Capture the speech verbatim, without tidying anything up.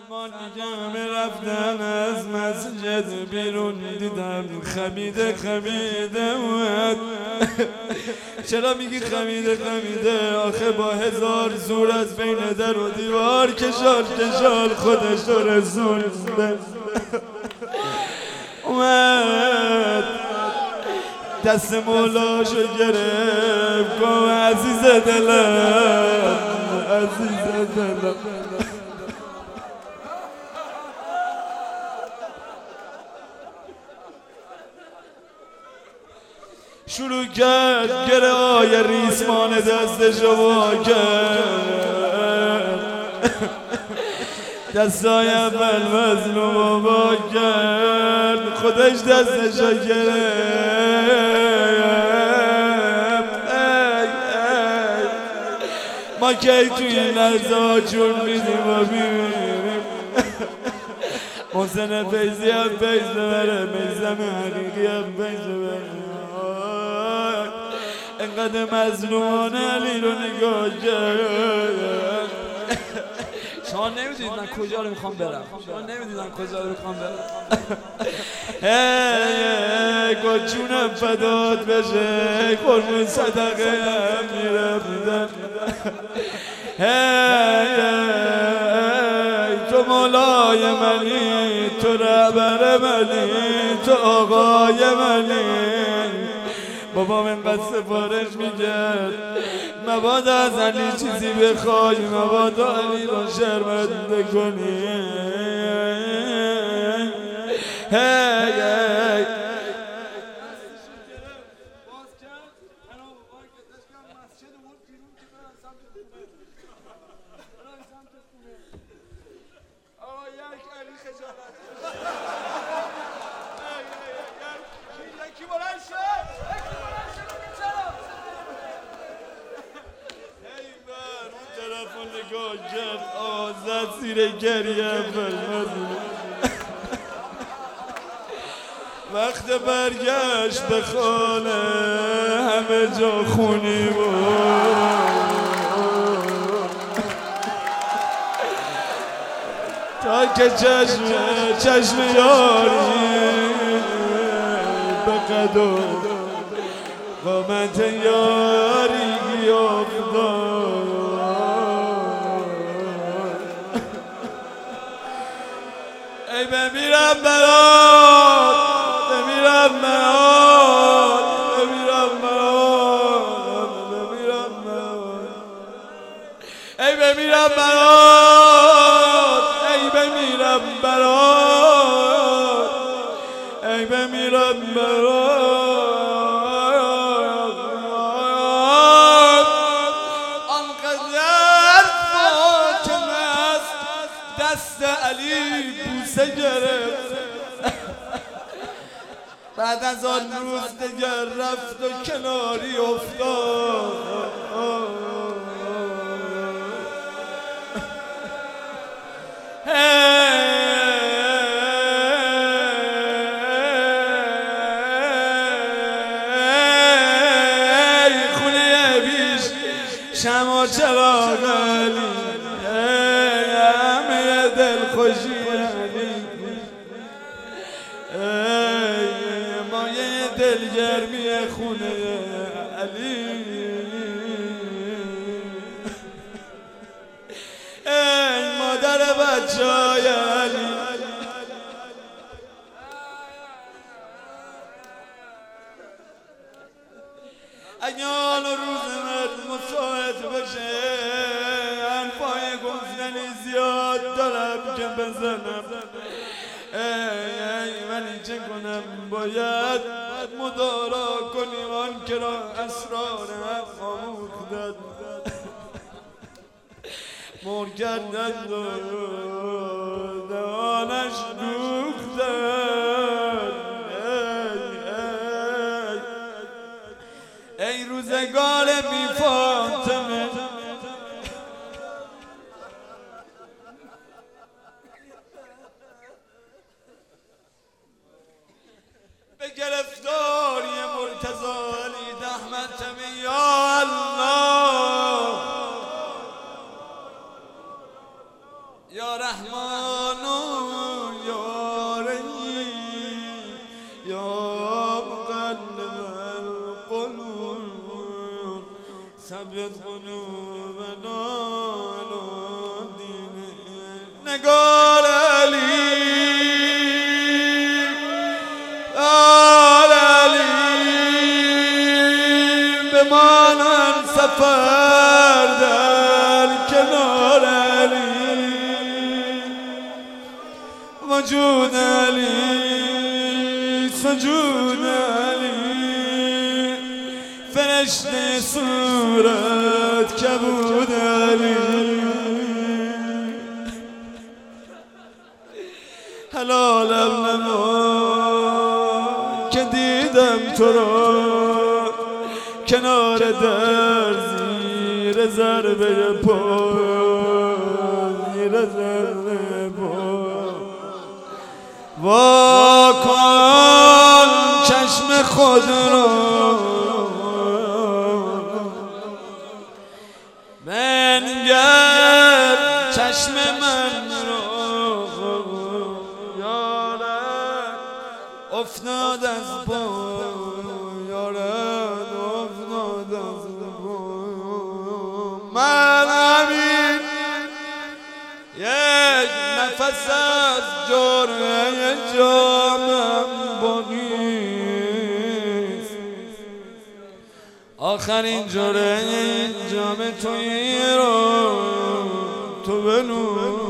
زمانی که همه رفتن از مسجد بیرون دیدم خمیده خمیده اومد. چرا میگی خمیده خمیده؟ آخه با هزار زور از بین در و دیوار کشال کشال خودش رو رسونده. اومد دست مولاشو گرفت گفت عزیز دلم عزیز دلم. شروع کرد گره های ریسمان دستشو وا کرد، دستای اول وزنو بابا کرد، خودش دستشو گرفت. ما کی توی این لحظه ها جون میدیم و میبینیم. محسن فیضی هم فیض ببره، میزم حقیقی هم فیض ببره. انقدر مظلومان علی رو نگاه کرد. شما نمیدونید من کجا رو میخوام برم، شما نمیدونید من کجا رو میخوام برم. هی گل جونم فدات بشه، قربون صدقه هم میرم. هی تو مولای منی، تو رهبر منی، تو آقای منی. بابام اینقدر سفارش میگرد مبادا از علی چیزی بخوای، مبادا علی رو شرمنده کنی. هی هی نگاه کرد آزد زیر گریه فرمزونه. وقت برگشت به خانه همه جا خونی بود، تا که چشم چشم یاری به قدر قامت یاری افتاد. ای بمیرم برات، بمیرم برات، بمیرم برات، بمیرم برات. ای بمیرم برات، ای بمیرم برات، ای بمیرم برات. آنقدر فاطمه است دست علی بوسه گرفت. بعد از آن روز دیگر رفت و کناری افتاد. خونه بیش شما چراغ علی، همه دل خوشی علی، مایه دلگرمی خونه علی. ای مادر بچه های علی، اگه حال و روز مرد مساعد بشه حرفای گفتنی زیاد دارم که بزنم. ای ای ولی چه کنم، باید مدارا کنیم آن که را اسرار حق آموختند، مر کردند و دهانش دوختند. ای ای ای روزگار بی فاطمه، به گرفتاری مرتضی علی دحمتمی یا الله یا رحمان ثبت قلوبنا على دینه نگار علی آل علی بمانم سفر در کنار علی وجود علی سجود علی فرشته صورت کبود علی حلالم نما که دیدم تو را کنار در زیر ضربه پا زیر ضربه پا وا کن چشم خود را بنگر چشم من را یارم افتاد از پا یارم افتاد از پا من همین یک نفس از جرعه جامم باقیست آخرین جرعه جام تویی رو تو بنوش